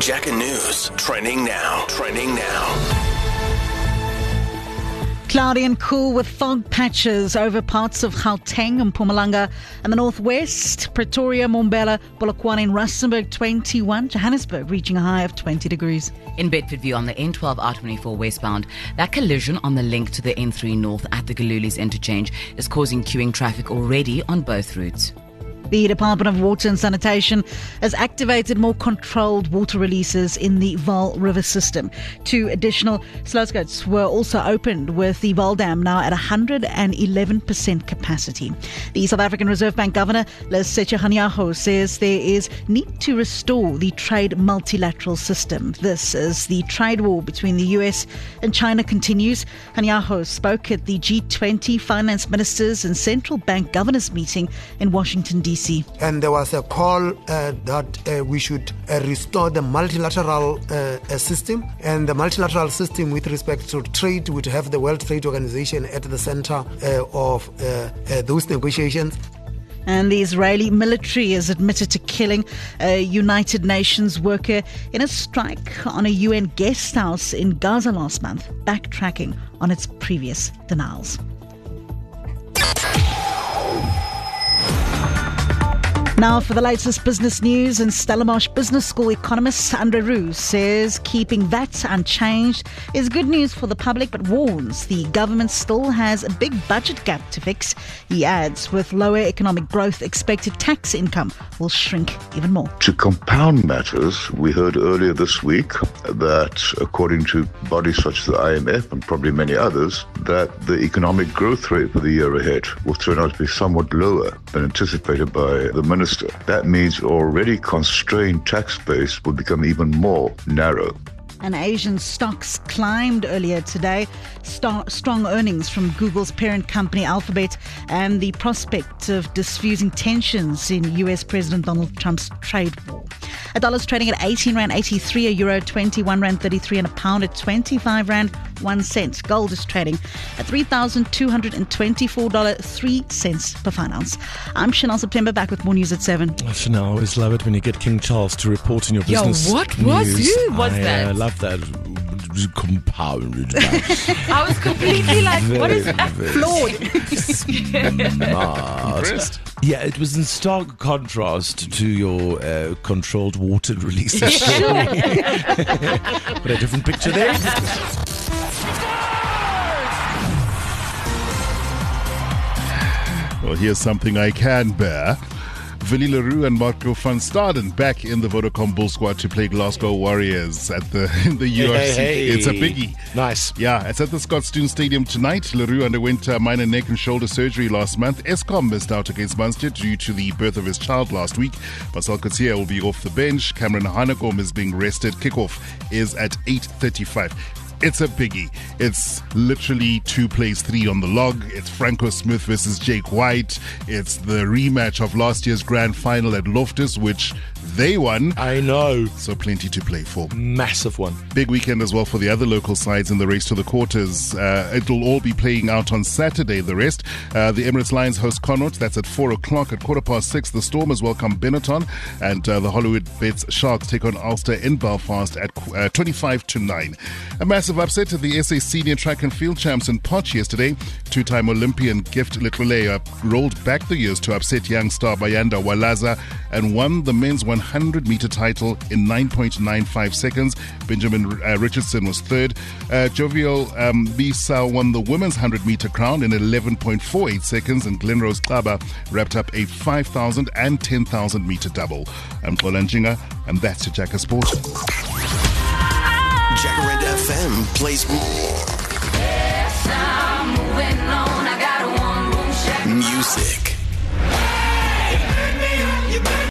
Jacker News. Trending now. Cloudy and cool with fog patches over parts of Gauteng and Mpumalanga and the northwest. Pretoria, Mbombela, Polokwane and Rustenburg 21. Johannesburg reaching a high of 20 degrees. In Bedfordview on the N12 R24 westbound, that collision on the link to the N3 north at the Galulis interchange is causing queuing traffic already on both routes. The Department of Water and Sanitation has activated more controlled water releases in the Vaal River system. 2 additional sluice gates were also opened, with the Vaal Dam now at 111% capacity. The South African Reserve Bank Governor, Lesetja Kganyago, says there is need to restore the trade multilateral system. This as the trade war between the US and China continues. Kganyago spoke at the G20 finance ministers and central bank governors meeting in Washington, D.C. And there was a call that we should restore the multilateral system. And the multilateral system with respect to trade would have the World Trade Organization at the center of those negotiations. And the Israeli military is admitted to killing a United Nations worker in a strike on a UN guest house in Gaza last month, backtracking on its previous denials. Now for the latest business news, and Stellenbosch Business School economist Andre Roux says keeping VAT unchanged is good news for the public, but warns the government still has a big budget gap to fix. He adds, with lower economic growth, expected tax income will shrink even more. To compound matters, we heard earlier this week that, according to bodies such as the IMF and probably many others, that the economic growth rate for the year ahead will turn out to be somewhat lower than anticipated by the minister. That means already constrained tax base will become even more narrow. And Asian stocks climbed earlier today. Strong earnings from Google's parent company Alphabet and the prospect of diffusing tensions in US President Donald Trump's trade war. A dollar's trading at 18 Rand 83, a euro 21 Rand 33, and a pound at 25 Rand 1 cent. Gold is trading at $3,224.03 per fine ounce. I'm Chanel September, back with more news at 7. Chanel, I always love it when you get King Charles to report in your business. What was that? I love that. Compounded. I was completely like, what is that? Smart. Yeah, it was in stark contrast to your controlled water releases. What a different picture there. Well, here's something I can bear. Willie Leroux and Marco van Staden back in the Vodacom Bull squad to play Glasgow Warriors in the UFC. Hey. It's a biggie. Nice. Yeah, it's at the Scotstoun Stadium tonight. Leroux underwent minor neck and shoulder surgery last month. Eskom missed out against Munster due to the birth of his child last week. Marcel Coetzee will be off the bench. Cameron Hanegom is being rested. Kickoff is at 8:35. It's a biggie. It's literally 2 plays 3 on the log. It's Franco Smith versus Jake White. It's the rematch of last year's grand final at Loftus, which they won. I know. So plenty to play for. Massive one. Big weekend as well for the other local sides in the race to the quarters. It'll all be playing out on Saturday, the rest. The Emirates Lions host Connaught. That's at 4 o'clock. At 6:15, the Stormers welcome Benetton. And the Hollywood Bets Sharks take on Ulster in Belfast at 9:25. A massive upset at the SA Senior Track and Field Champs in Potch yesterday. 2-time Olympian Gift Letlolea rolled back the years to upset young star Bayanda Walaza and won the men's 100-meter title in 9.95 seconds. Benjamin Richardson was third. Jovial Bisa won the women's 100-meter crown in 11.48 seconds, and Glenrose Xaba wrapped up a 5,000 and 10,000-meter double. I'm Xola, and that's your Jacker Sport. Jacaranda FM plays more.